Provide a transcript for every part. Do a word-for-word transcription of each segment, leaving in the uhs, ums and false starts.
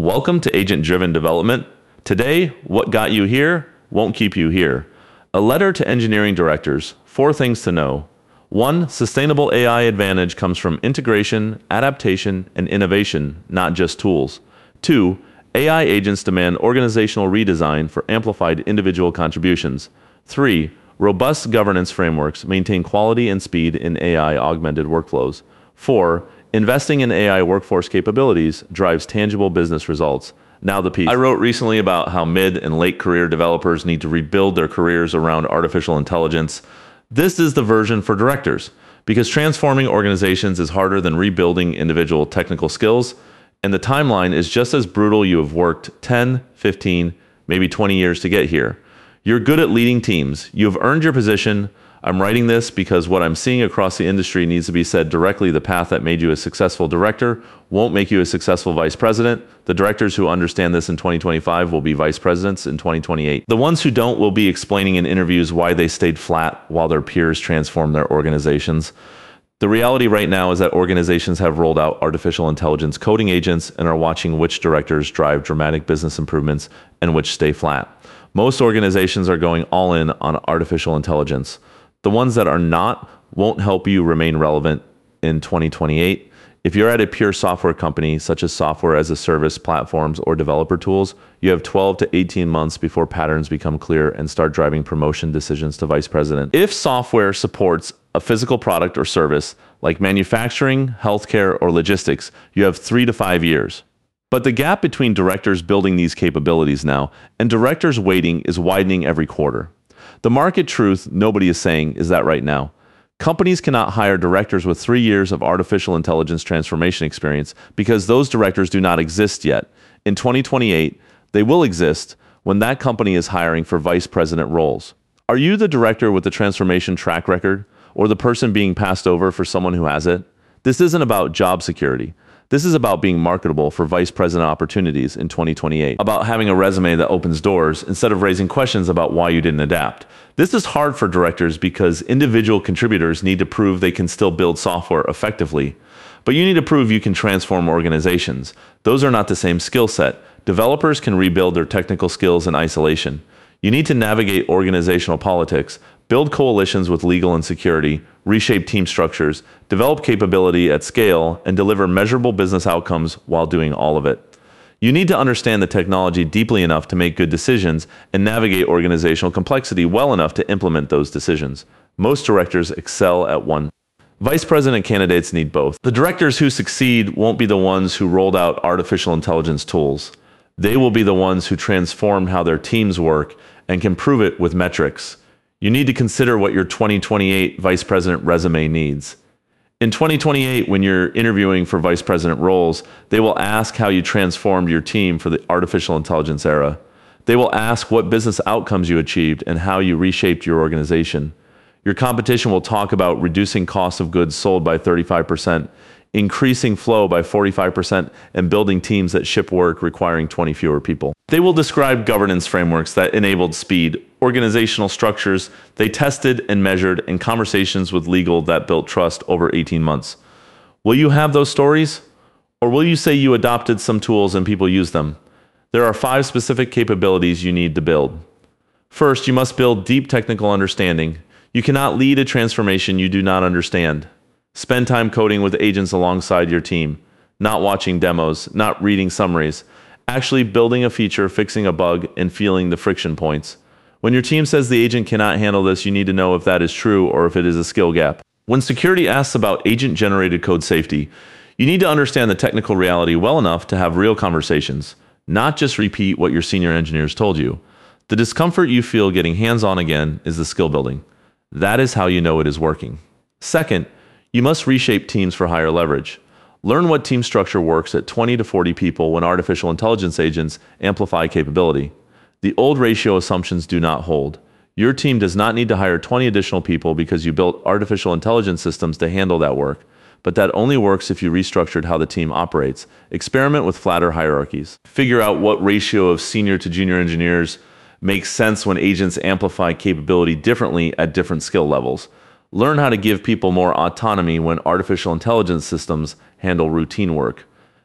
Welcome to Agent-Driven Development. Today, what got you here won't keep you here. A letter to engineering directors. Four things to know. One, sustainable A I advantage comes from integration, adaptation, and innovation, not just tools. Two, A I agents demand organizational redesign for amplified individual contributions. Three, robust governance frameworks maintain quality and speed in A I-augmented workflows. Four, investing in A I workforce capabilities drives tangible business results. Now the piece. I wrote recently about how mid and late career developers need to rebuild their careers around artificial intelligence. This is the version for directors, because transforming organizations is harder than rebuilding individual technical skills, and the timeline is just as brutal. You have worked ten, fifteen, maybe twenty years to get here. You're good at leading teams. You have earned your position. I'm writing this because what I'm seeing across the industry needs to be said directly. The path that made you a successful director won't make you a successful vice president. The directors who understand this in twenty twenty-five will be vice presidents in twenty twenty-eight. The ones who don't will be explaining in interviews why they stayed flat while their peers transformed their organizations. The reality right now is that organizations have rolled out artificial intelligence coding agents and are watching which directors drive dramatic business improvements and which stay flat. Most organizations are going all in on artificial intelligence. The ones that are not won't help you remain relevant in twenty twenty-eight. If you're at a pure software company, such as software as a service platforms or developer tools, you have twelve to eighteen months before patterns become clear and start driving promotion decisions to vice president. If software supports a physical product or service like manufacturing, healthcare, or logistics, you have three to five years. But the gap between directors building these capabilities now and directors waiting is widening every quarter. The market truth nobody is saying is that right now, companies cannot hire directors with three years of artificial intelligence transformation experience because those directors do not exist yet. In twenty twenty-eight, they will exist when that company is hiring for vice president roles. Are you the director with the transformation track record or the person being passed over for someone who has it? This isn't about job security. This is about being marketable for vice president opportunities in twenty twenty-eight, about having a resume that opens doors instead of raising questions about why you didn't adapt. This is hard for directors because individual contributors need to prove they can still build software effectively. But you need to prove you can transform organizations. Those are not the same skill set. Developers can rebuild their technical skills in isolation. You need to navigate organizational politics, build coalitions with legal and security, reshape team structures, develop capability at scale, and deliver measurable business outcomes while doing all of it. You need to understand the technology deeply enough to make good decisions and navigate organizational complexity well enough to implement those decisions. Most directors excel at one. Vice president candidates need both. The directors who succeed won't be the ones who rolled out artificial intelligence tools. They will be the ones who transformed how their teams work and can prove it with metrics. You need to consider what your twenty twenty-eight vice president resume needs. In twenty twenty-eight, when you're interviewing for vice president roles, they will ask how you transformed your team for the artificial intelligence era. They will ask what business outcomes you achieved and how you reshaped your organization. Your competition will talk about reducing cost of goods sold by thirty-five percent, increasing flow by forty-five percent, and building teams that ship work requiring twenty fewer people. They will describe governance frameworks that enabled speed, organizational structures they tested and measured, and conversations with legal that built trust over eighteen months. Will you have those stories? Or will you say you adopted some tools and people use them? There are five specific capabilities you need to build. First, you must build deep technical understanding. You cannot lead a transformation you do not understand. Spend time coding with agents alongside your team, not watching demos, not reading summaries, actually building a feature, fixing a bug, and feeling the friction points. When your team says the agent cannot handle this, you need to know if that is true or if it is a skill gap. When security asks about agent-generated code safety, you need to understand the technical reality well enough to have real conversations, not just repeat what your senior engineers told you. The discomfort you feel getting hands-on again is the skill building. That is how you know it is working. Second, you must reshape teams for higher leverage. Learn what team structure works at twenty to forty people when artificial intelligence agents amplify capability. The old ratio assumptions do not hold. Your team does not need to hire twenty additional people because you built artificial intelligence systems to handle that work, but that only works if you restructured how the team operates. Experiment with flatter hierarchies. Figure out what ratio of senior to junior engineers makes sense when agents amplify capability differently at different skill levels. Learn how to give people more autonomy when artificial intelligence systems handle routine work.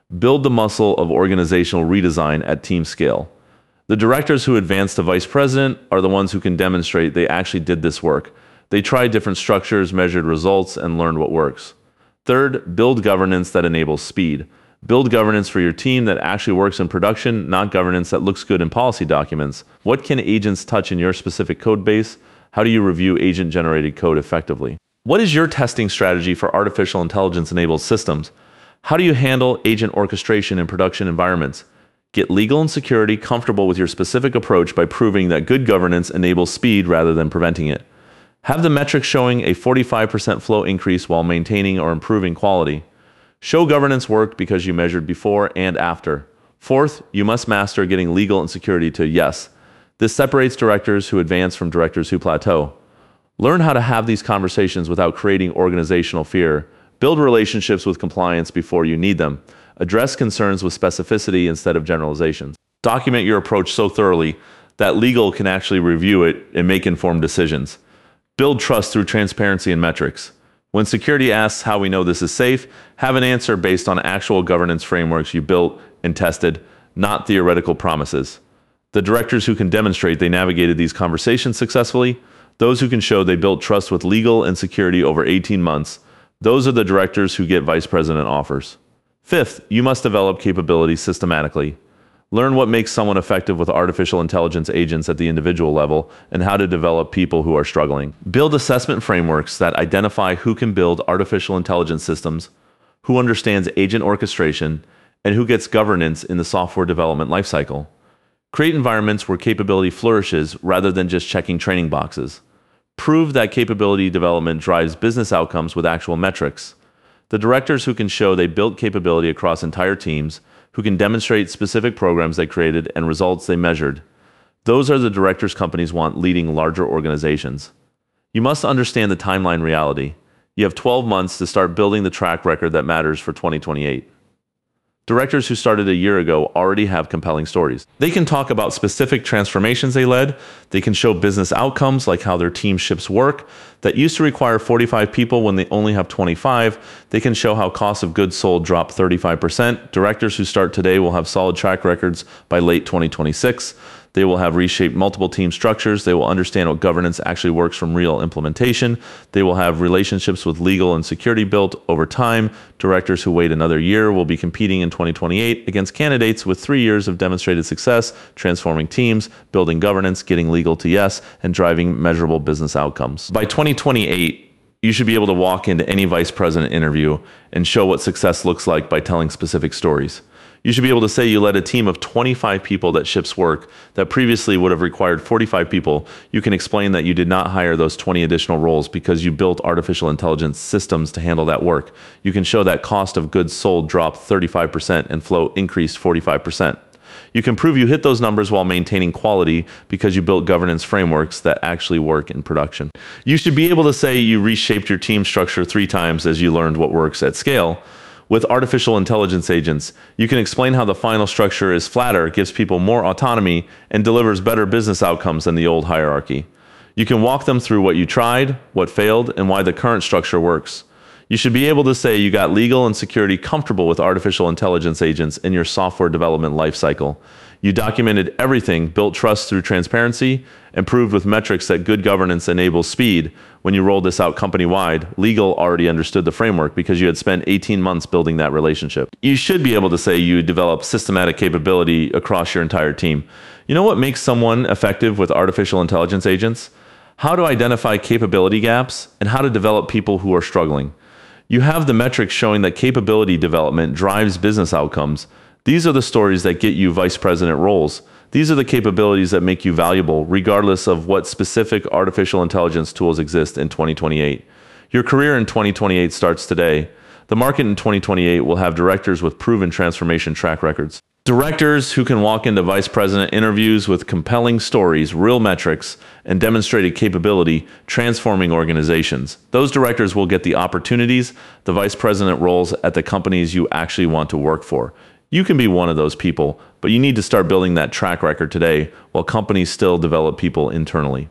Build the muscle of organizational redesign at team scale. The directors who advance to vice president are the ones who can demonstrate they actually did this work. They tried different structures, measured results, and learned what works. Third, build governance that enables speed. Build governance for your team that actually works in production, not governance that looks good in policy documents. What can agents touch in your specific code base? How do you review agent-generated code effectively? What is your testing strategy for artificial intelligence-enabled systems? How do you handle agent orchestration in production environments? Get legal and security comfortable with your specific approach by proving that good governance enables speed rather than preventing it. Have the metrics showing a forty-five percent flow increase while maintaining or improving quality. Show governance worked because you measured before and after. Fourth, you must master getting legal and security to yes. This separates directors who advance from directors who plateau. Learn how to have these conversations without creating organizational fear. Build relationships with compliance before you need them. Address concerns with specificity instead of generalizations. Document your approach so thoroughly that legal can actually review it and make informed decisions. Build trust through transparency and metrics. When security asks how we know this is safe, have an answer based on actual governance frameworks you built and tested, not theoretical promises. The directors who can demonstrate they navigated these conversations successfully, those who can show they built trust with legal and security over eighteen months, those are the directors who get vice president offers. Fifth, you must develop capabilities systematically. Learn what makes someone effective with artificial intelligence agents at the individual level and how to develop people who are struggling. Build assessment frameworks that identify who can build artificial intelligence systems, who understands agent orchestration, and who gets governance in the software development lifecycle. Create environments where capability flourishes rather than just checking training boxes. Prove that capability development drives business outcomes with actual metrics. The directors who can show they built capability across entire teams, who can demonstrate specific programs they created and results they measured. Those are the directors companies want leading larger organizations. You must understand the timeline reality. You have twelve months to start building the track record that matters for twenty twenty-eight. Directors who started a year ago already have compelling stories. They can talk about specific transformations they led. They can show business outcomes like how their team ships work that used to require forty-five people when they only have twenty-five. They can show how cost of goods sold dropped thirty-five percent. Directors who start today will have solid track records by late twenty twenty-six. They will have reshaped multiple team structures. They will understand what governance actually works from real implementation. They will have relationships with legal and security built over time. Directors who wait another year will be competing in twenty twenty-eight against candidates with three years of demonstrated success, transforming teams, building governance, getting legal to yes, and driving measurable business outcomes. By twenty twenty-eight, you should be able to walk into any vice president interview and show what success looks like by telling specific stories. You should be able to say you led a team of twenty-five people that ships work that previously would have required forty-five people. You can explain that you did not hire those twenty additional roles because you built artificial intelligence systems to handle that work. You can show that cost of goods sold dropped thirty-five percent and flow increased forty-five percent. You can prove you hit those numbers while maintaining quality because you built governance frameworks that actually work in production. You should be able to say you reshaped your team structure three times as you learned what works at scale. With artificial intelligence agents, you can explain how the final structure is flatter, gives people more autonomy, and delivers better business outcomes than the old hierarchy. You can walk them through what you tried, what failed, and why the current structure works. You should be able to say you got legal and security comfortable with artificial intelligence agents in your software development lifecycle. You documented everything, built trust through transparency, and proved with metrics that good governance enables speed. When you rolled this out company-wide, legal already understood the framework because you had spent eighteen months building that relationship. You should be able to say you develop systematic capability across your entire team. You know what makes someone effective with artificial intelligence agents? How to identify capability gaps and how to develop people who are struggling. You have the metrics showing that capability development drives business outcomes. These are the stories that get you vice president roles. These are the capabilities that make you valuable, regardless of what specific artificial intelligence tools exist in twenty twenty-eight. Your career in twenty twenty-eight starts today. The market in twenty twenty-eight will have directors with proven transformation track records. Directors who can walk into vice president interviews with compelling stories, real metrics, and demonstrated capability, transforming organizations. Those directors will get the opportunities, the vice president roles at the companies you actually want to work for. You can be one of those people, but you need to start building that track record today while companies still develop people internally.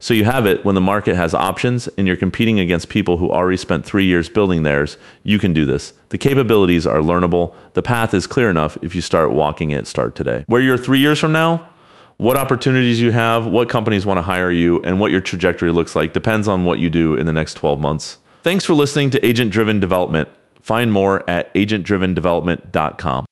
So you have it when the market has options and you're competing against people who already spent three years building theirs. You can do this. The capabilities are learnable. The path is clear enough if you start walking it, start today. Where you're three years from now, what opportunities you have, what companies want to hire you, and what your trajectory looks like depends on what you do in the next twelve months. Thanks for listening to Agent Driven Development. Find more at agent driven development dot com.